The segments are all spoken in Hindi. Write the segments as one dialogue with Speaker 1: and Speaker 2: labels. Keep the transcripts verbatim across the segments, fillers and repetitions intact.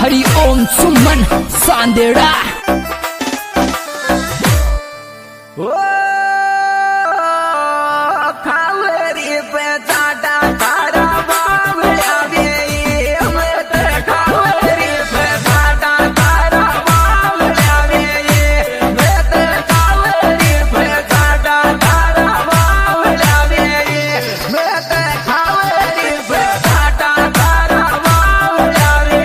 Speaker 1: हरिओम सुमन सांदेड़ा।
Speaker 2: ओ खावरी पे चाटा तारा बावला वे मैं ते खावरी पे चाटा तारा बावला वे मैं ते खावरी पे चाटा तारा बावला वे मैं ते खावरी पे चाटा तारा बावला वे।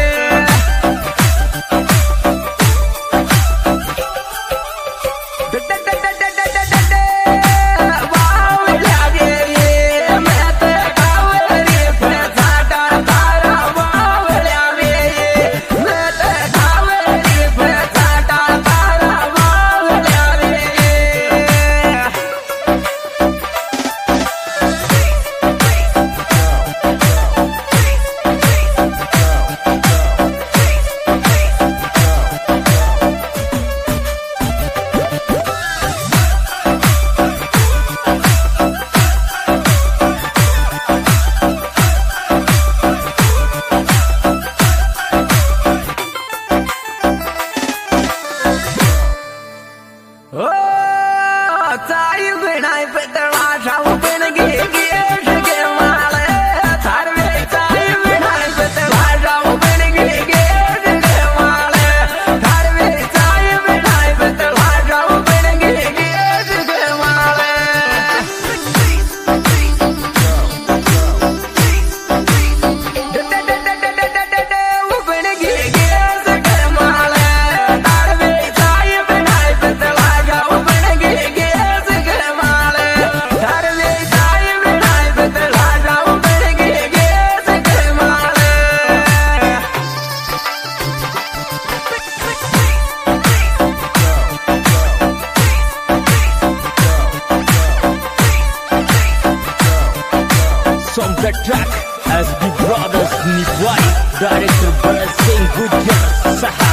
Speaker 1: From the track S B Brothers Nivai, director Bharat Singh Gujjar Saha.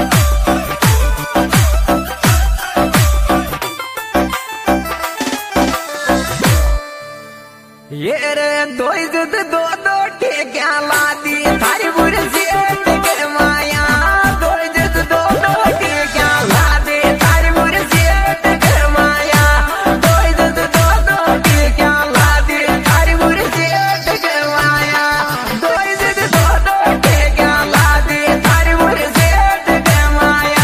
Speaker 2: ये रे दो इज्जत दो दो ठेक्या ला दी थारी बुरी सेठ के माया दो इज्जत दो दो ठेक्या ला दी थारी बुरी सेठ के माया दो इज्जत दो दो ठेक्या ला दी थारी बुरी सेठ के माया दो इज्जत दो दो ठेक्या ला दी थारी बुरी सेठ के माया।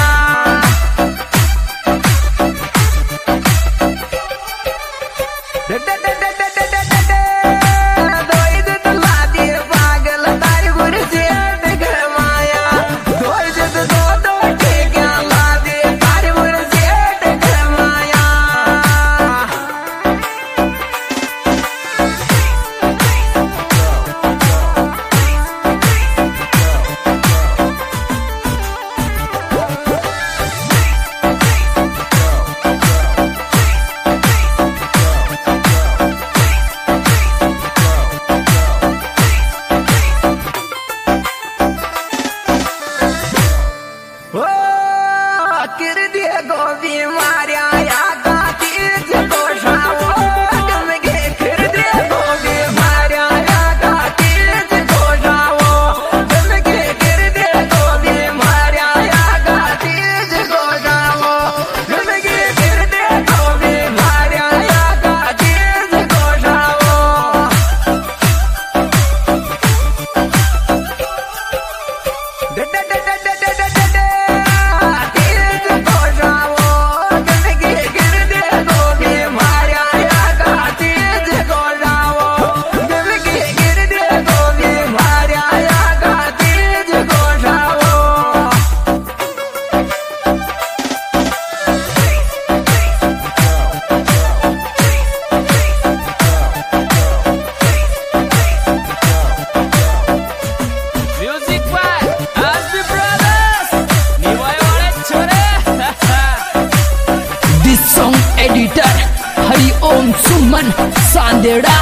Speaker 1: एडिटर हरिओम सुमन सांदेड़ा।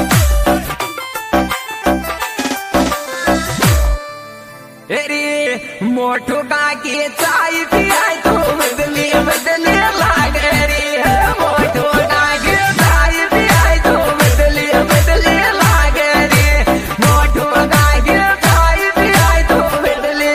Speaker 2: मोटू का की चाय पियाई तो बदली बदली लागे रे मोटू का की चाय पियाई तो बदली बदली लागे रे मोटू का की चाय पियाई तो बदली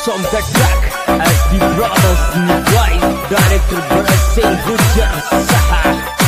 Speaker 1: on the track S B Brothers Nipwai, director Bharat Singh Gujjar Saha.